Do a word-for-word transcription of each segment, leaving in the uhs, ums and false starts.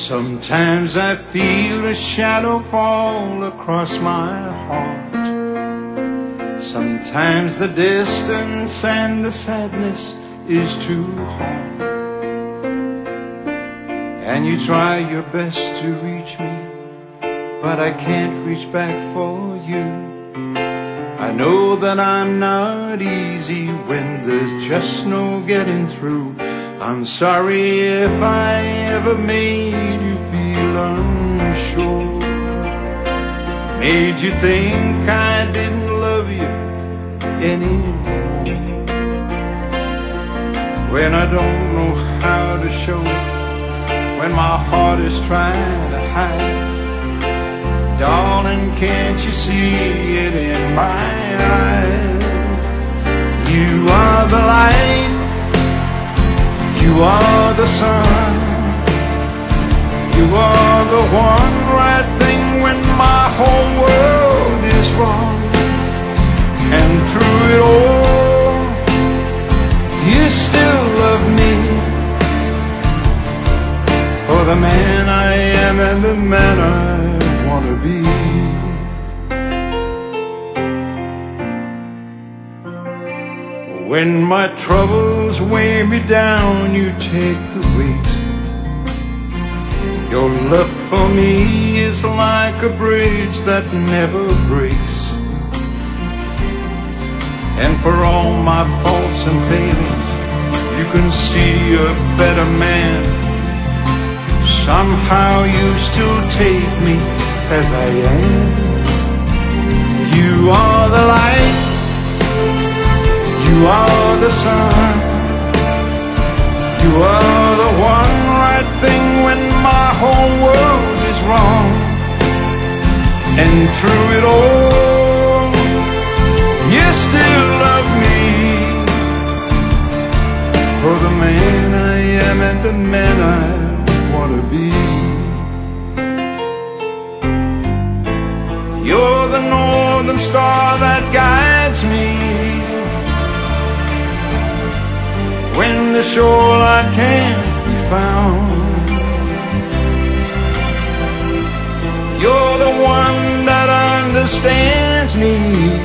Sometimes I feel a shadow fall across my heart. Sometimes the distance and the sadness is too hard, and you try your best to reach me, but I can't reach back for you. I know that I'm not easy when there's just no getting through. I'm sorry if I ever made you feel unsure, made you think I didn't love you anymore, when I don't know how to show it, when my heart is trying to hide. Darling, can't you see it in my eyes? You are the light, you are the sun, you are the one right thing when my whole world is wrong. And through it all, you still love me, for the man I am and the man I wanna be. When my troubles weigh me down, you take the weight. Your love for me is like a bridge that never breaks. And for all my faults and failings, you can see a better man. Somehow you still take me as I am. You are the light, you are the sun, you are the one right thing when my whole world is wrong. And through it all, you still love me, for the man I am and the man I wanna be. You're the northern star that guides me when the shoreline can't be found. You're the one that understands me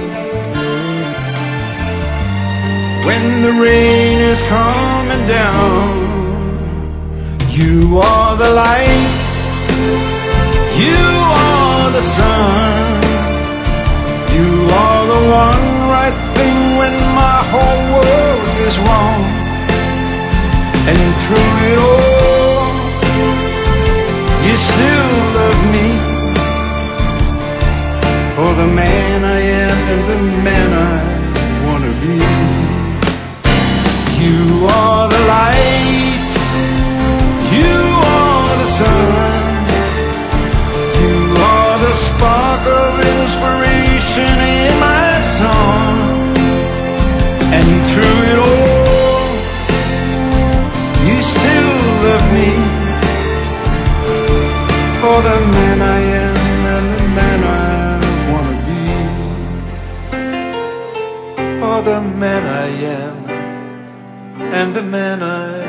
when the rain is coming down. You are the light, you are the sun, you are the one right thing when my whole world is wrong. And through it all, you still love me, for the man I am and the man I wanna be. You are the light, you are the sun, you are the spark of inspiration in my song. And through it all, you still love me, for the man I am and the man I wanna be, for the man I am and the man I